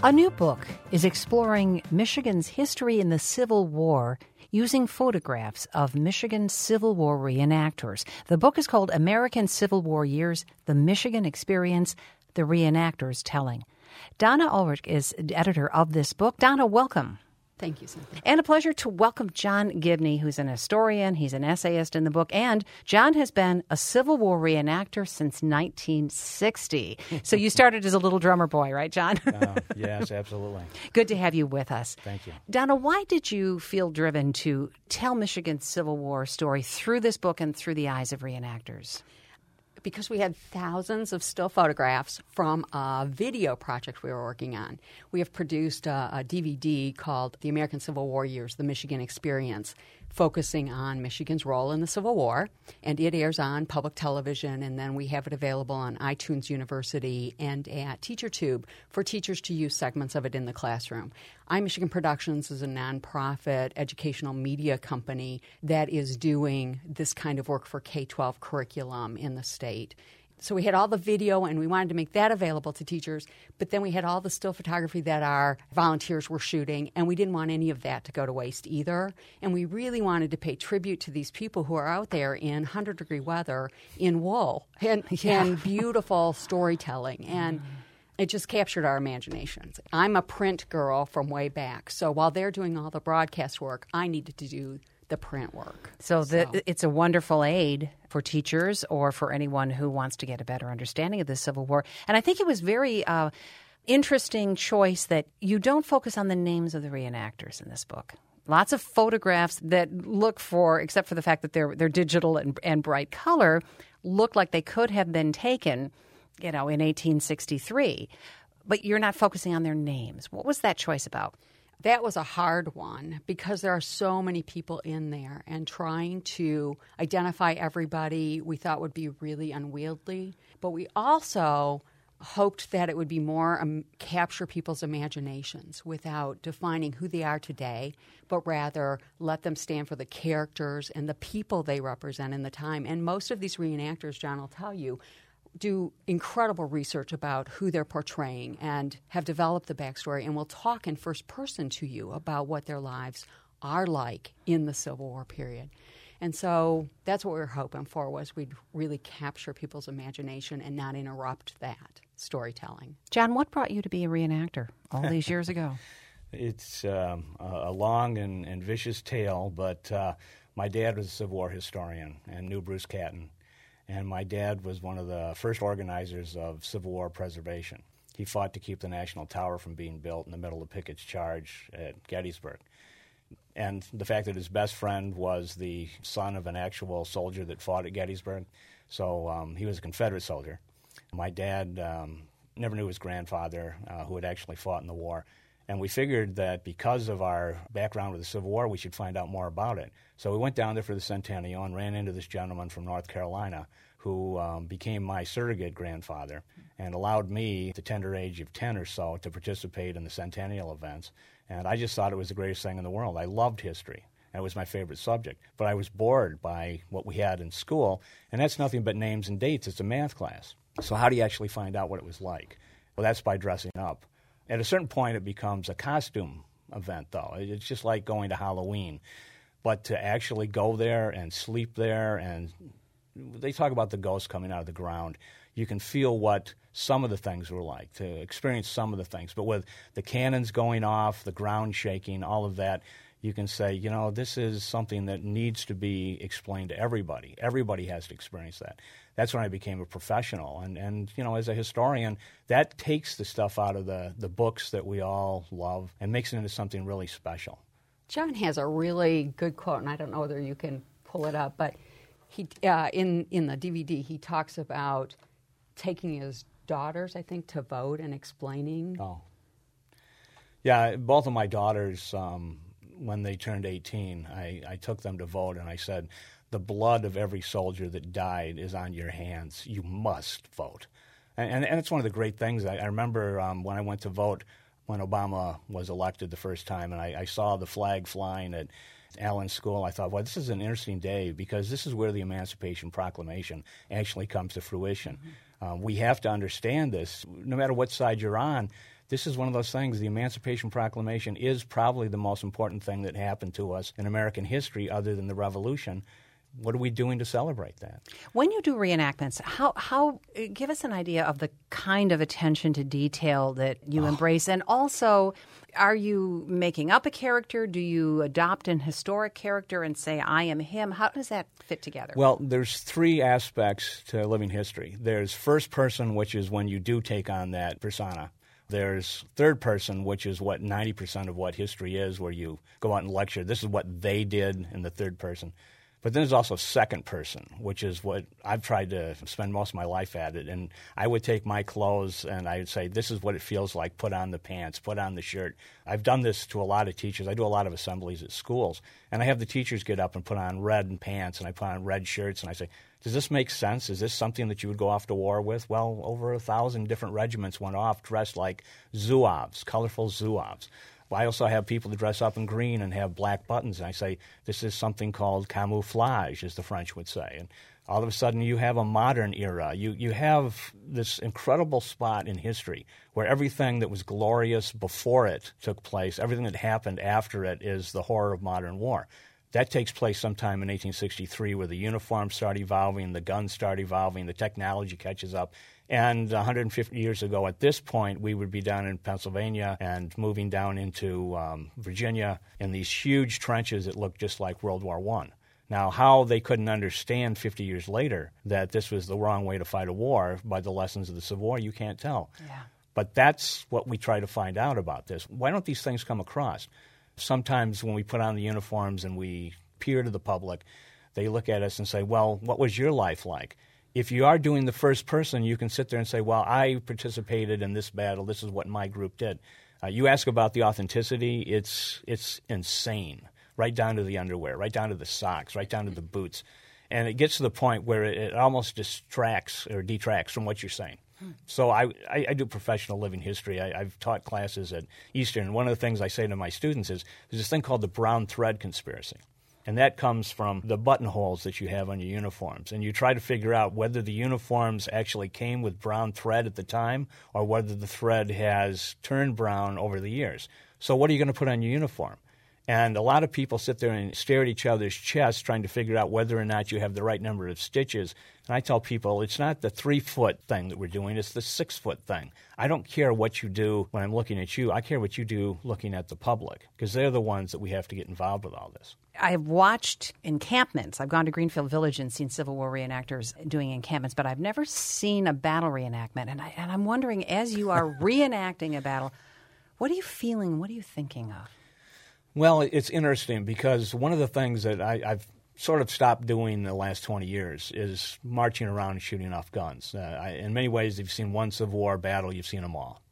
A new book is exploring Michigan's history in the Civil War using photographs of Michigan Civil War reenactors. The book is called American Civil War Years, The Michigan Experience, The Reenactors Telling. Donna Ulrich is editor of this book. Donna, welcome. Thank you, Cynthia. And a pleasure to welcome John Gibney, who's an historian. He's an essayist in the book. And John has been a Civil War reenactor since 1960. So you started as a little drummer boy, right, John? Yes, absolutely. Good to have you with us. Thank you. Donna, why did you feel driven to tell Michigan's Civil War story through this book and through the eyes of reenactors? Because we had thousands of still photographs from a video project we were working on. We have produced a DVD called The American Civil War Years, The Michigan Experience, focusing on Michigan's role in the Civil War. And it airs on public television, and then we have it available on iTunes University and at TeacherTube for teachers to use segments of it in the classroom. iMichigan Productions is a nonprofit educational media company that is doing this kind of work for K-12 curriculum in the state. So we had all the video, and we wanted to make that available to teachers, but then we had all the still photography that our volunteers were shooting, and we didn't want any of that to go to waste either. And we really wanted to pay tribute to these people who are out there in 100-degree weather in wool and beautiful storytelling. And it just captured our imaginations. I'm a print girl from way back, so while they're doing all the broadcast work, I needed to do the print work. So it's a wonderful aid for teachers or for anyone who wants to get a better understanding of the Civil War. And I think it was very interesting choice that you don't focus on the names of the reenactors in this book. Lots of photographs that look for, except for the fact that they're digital and bright color, look like they could have been taken, in 1863. But you're not focusing on their names. What was that choice about? That was a hard one because there are so many people in there, and trying to identify everybody we thought would be really unwieldy. But we also hoped that it would be more capture people's imaginations without defining who they are today, but rather let them stand for the characters and the people they represent in the time. And most of these reenactors, John will tell you, do incredible research about who they're portraying and have developed the backstory and will talk in first person to you about what their lives are like in the Civil War period. And so that's what we were hoping for, was we'd really capture people's imagination and not interrupt that storytelling. John, what brought you to be a reenactor all these years ago? It's a long and vicious tale, but my dad was a Civil War historian and knew Bruce Catton. And my dad was one of the first organizers of Civil War preservation. He fought to keep the National Tower from being built in the middle of Pickett's charge at Gettysburg. And the fact that his best friend was the son of an actual soldier that fought at Gettysburg, so he was a Confederate soldier. My dad never knew his grandfather who had actually fought in the war. And we figured that because of our background with the Civil War, we should find out more about it. So we went down there for the centennial and ran into this gentleman from North Carolina who became my surrogate grandfather and allowed me, at the tender age of 10 or so, to participate in the centennial events. And I just thought it was the greatest thing in the world. I loved history. It was my favorite subject. But I was bored by what we had in school, and that's nothing but names and dates. It's a math class. So how do you actually find out what it was like? Well, that's by dressing up. At a certain point, it becomes a costume event, though. It's just like going to Halloween. But to actually go there and sleep there, and they talk about the ghosts coming out of the ground, you can feel what some of the things were like, to experience some of the things. But with the cannons going off, the ground shaking, all of that, you can say, this is something that needs to be explained to everybody. Everybody has to experience that. That's when I became a professional. And as a historian, that takes the stuff out of the books that we all love and makes it into something really special. John has a really good quote, and I don't know whether you can pull it up, but he in the DVD, he talks about taking his daughters, I think, to vote and explaining. Oh. Yeah, both of my daughters, when they turned 18, I took them to vote, and I said, the blood of every soldier that died is on your hands. You must vote. And it's one of the great things. I remember when I went to vote when Obama was elected the first time, and I saw the flag flying at Allen School. I thought, well, this is an interesting day because this is where the Emancipation Proclamation actually comes to fruition. We have to understand this. No matter what side you're on, this is one of those things. The Emancipation Proclamation is probably the most important thing that happened to us in American history other than the Revolution. What are we doing to celebrate that? When you do reenactments, how give us an idea of the kind of attention to detail that you embrace, and also, are you making up a character? Do you adopt an historic character and say, I am him? How does that fit together? Well, there's three aspects to living history. There's first person, which is when you do take on that persona. There's third person, which is what 90% of what history is, where you go out and lecture. This is what they did in the third person. But then there's also second person, which is what I've tried to spend most of my life at it. And I would take my clothes and I would say, this is what it feels like. Put on the pants, put on the shirt. I've done this to a lot of teachers. I do a lot of assemblies at schools. And I have the teachers get up and put on red pants and I put on red shirts. And I say, does this make sense? Is this something that you would go off to war with? Well, over 1,000 different regiments went off dressed like Zouaves, colorful Zouaves. I also have people that dress up in green and have black buttons, and I say, this is something called camouflage, as the French would say. And all of a sudden you have a modern era. You have this incredible spot in history where everything that was glorious before it took place, everything that happened after it is the horror of modern war. That takes place sometime in 1863 where the uniforms start evolving, the guns start evolving, the technology catches up. And 150 years ago at this point, we would be down in Pennsylvania and moving down into Virginia in these huge trenches that looked just like World War I. Now, how they couldn't understand 50 years later that this was the wrong way to fight a war by the lessons of the Civil War, you can't tell. Yeah. But that's what we try to find out about this. Why don't these things come across? Sometimes when we put on the uniforms and we appear to the public, they look at us and say, well, what was your life like? If you are doing the first person, you can sit there and say, well, I participated in this battle. This is what my group did. You ask about the authenticity, it's insane, right down to the underwear, right down to the socks, right down to the boots. And it gets to the point where it almost distracts or detracts from what you're saying. So I do professional living history. I've taught classes at Eastern. And one of the things I say to my students is there's this thing called the brown thread conspiracy. And that comes from the buttonholes that you have on your uniforms. And you try to figure out whether the uniforms actually came with brown thread at the time or whether the thread has turned brown over the years. So what are you going to put on your uniform? And a lot of people sit there and stare at each other's chests trying to figure out whether or not you have the right number of stitches. And I tell people it's not the 3-foot thing that we're doing, it's the 6-foot thing. I don't care what you do when I'm looking at you. I care what you do looking at the public because they're the ones that we have to get involved with all this. I've watched encampments. I've gone to Greenfield Village and seen Civil War reenactors doing encampments, but I've never seen a battle reenactment. And I'm wondering, as you are reenacting a battle, what are you feeling? What are you thinking of? Well, it's interesting because one of the things that I've sort of stopped doing the last 20 years is marching around and shooting off guns. In many ways, if you've seen one Civil War battle, you've seen them all.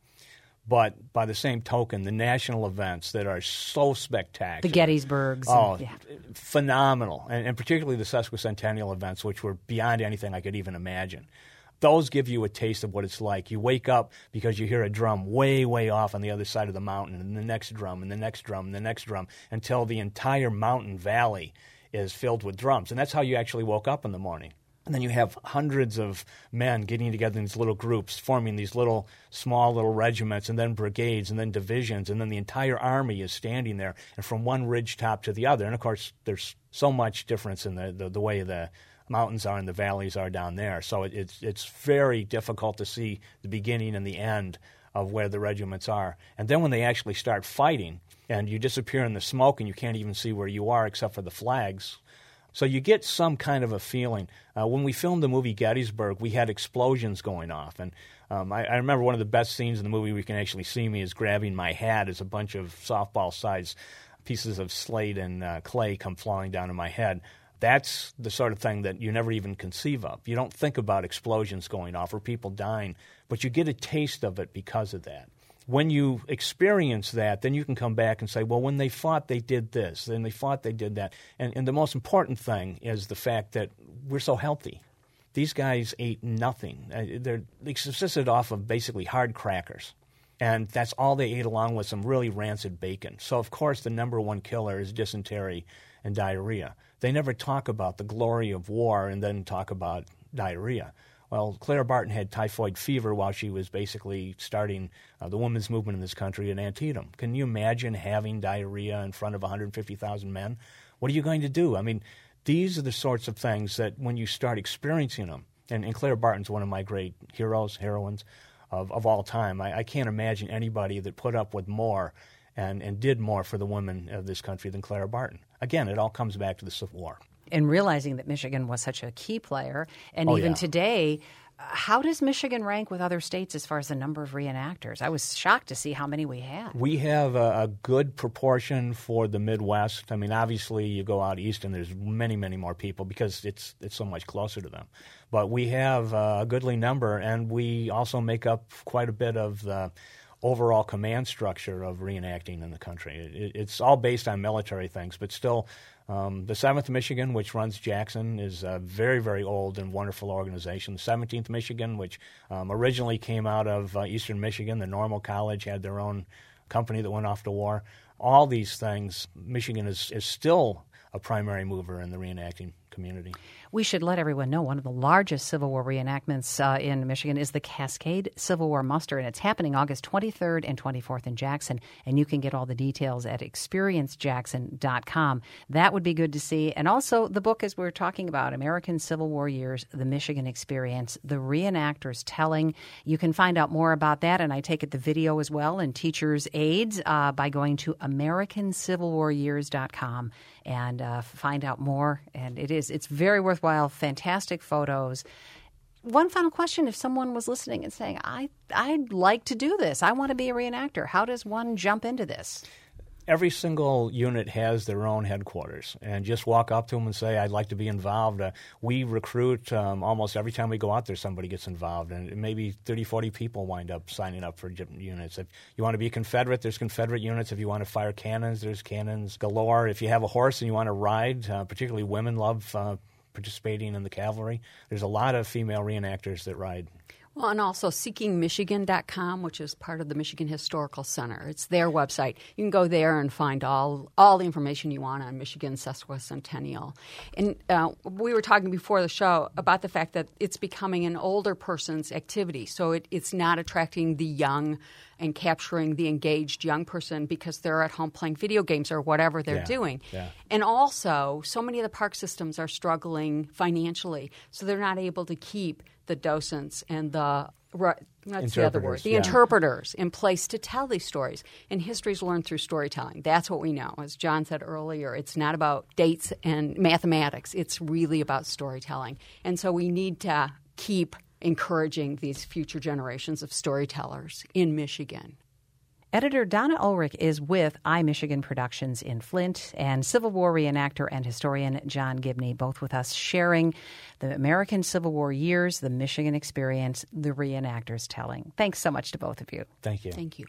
But by the same token, the national events that are so spectacular. The Gettysburgs. Phenomenal. And particularly the sesquicentennial events, which were beyond anything I could even imagine. Those give you a taste of what it's like. You wake up because you hear a drum way, way off on the other side of the mountain, and the next drum, and the next drum, and the next drum, until the entire mountain valley is filled with drums. And that's how you actually woke up in the morning. And then you have hundreds of men getting together in these little groups, forming these small little regiments, and then brigades, and then divisions, and then the entire army is standing there, and from one ridge top to the other. And, of course, there's so much difference in the way the mountains are and the valleys are down there. So it's very difficult to see the beginning and the end of where the regiments are. And then when they actually start fighting, and you disappear in the smoke, and you can't even see where you are except for the flags. So you get some kind of a feeling. When we filmed the movie Gettysburg, we had explosions going off. And I remember one of the best scenes in the movie where you can actually see me is grabbing my hat as a bunch of softball-sized pieces of slate and clay come flying down on my head. That's the sort of thing that you never even conceive of. You don't think about explosions going off or people dying, but you get a taste of it because of that. When you experience that, then you can come back and say, well, when they fought, they did this. Then they fought, they did that. And the most important thing is the fact that we're so healthy. These guys ate nothing. They subsisted off of basically hard crackers. And that's all they ate, along with some really rancid bacon. So, of course, the number one killer is dysentery and diarrhea. They never talk about the glory of war and then talk about diarrhea. Well, Clara Barton had typhoid fever while she was basically starting the women's movement in this country in Antietam. Can you imagine having diarrhea in front of 150,000 men? What are you going to do? I mean, these are the sorts of things that when you start experiencing them, and Clara Barton's one of my great heroines of all time. I can't imagine anybody that put up with more and did more for the women of this country than Clara Barton. Again, it all comes back to the Civil War. And realizing that Michigan was such a key player, and even today, how does Michigan rank with other states as far as the number of reenactors? I was shocked to see how many we had. We have a good proportion for the Midwest. I mean, obviously, you go out east and there's many, many more people because it's so much closer to them. But we have a goodly number, and we also make up quite a bit of the overall command structure of reenacting in the country. It's all based on military things, but still, the 7th Michigan, which runs Jackson, is a very, very old and wonderful organization. The 17th Michigan, which originally came out of Eastern Michigan, the Normal College had their own company that went off to war. All these things, Michigan is still a primary mover in the reenacting community. We should let everyone know one of the largest Civil War reenactments in Michigan is the Cascade Civil War Muster, and it's happening August 23rd and 24th in Jackson, and you can get all the details at experiencejackson.com. That would be good to see. And also the book, as we were talking about, American Civil War Years, The Michigan Experience, the reenactors telling. You can find out more about that, and I take it the video as well, and teachers' aids by going to AmericanCivilWarYears.com and find out more. And it's very worthwhile, fantastic photos. One final question, if someone was listening and saying, I'd like to do this, I want to be a reenactor, how does one jump into this? Every single unit has their own headquarters, and just walk up to them and say, I'd like to be involved. We recruit almost every time we go out there, somebody gets involved, and maybe 30, 40 people wind up signing up for different units. If you want to be a Confederate, there's Confederate units. If you want to fire cannons, there's cannons galore. If you have a horse and you want to ride, particularly women love participating in the cavalry. There's a lot of female reenactors that ride. Well, and also SeekingMichigan.com, which is part of the Michigan Historical Center. It's their website. You can go there and find all the information you want on Michigan's sesquicentennial. And we were talking before the show about the fact that it's becoming an older person's activity. So it's not attracting the young and capturing the engaged young person because they're at home playing video games or whatever they're doing. Yeah. And also, so many of the park systems are struggling financially, so they're not able to keep the docents and the interpreters in place to tell these stories. And history is learned through storytelling. That's what we know. As John said earlier, it's not about dates and mathematics. It's really about storytelling. And so we need to keep encouraging these future generations of storytellers in Michigan. Editor Donna Ulrich is with iMichigan Productions in Flint, and Civil War reenactor and historian John Gibney, both with us, sharing the American Civil War years, the Michigan experience, the reenactors telling. Thanks so much to both of you. Thank you. Thank you.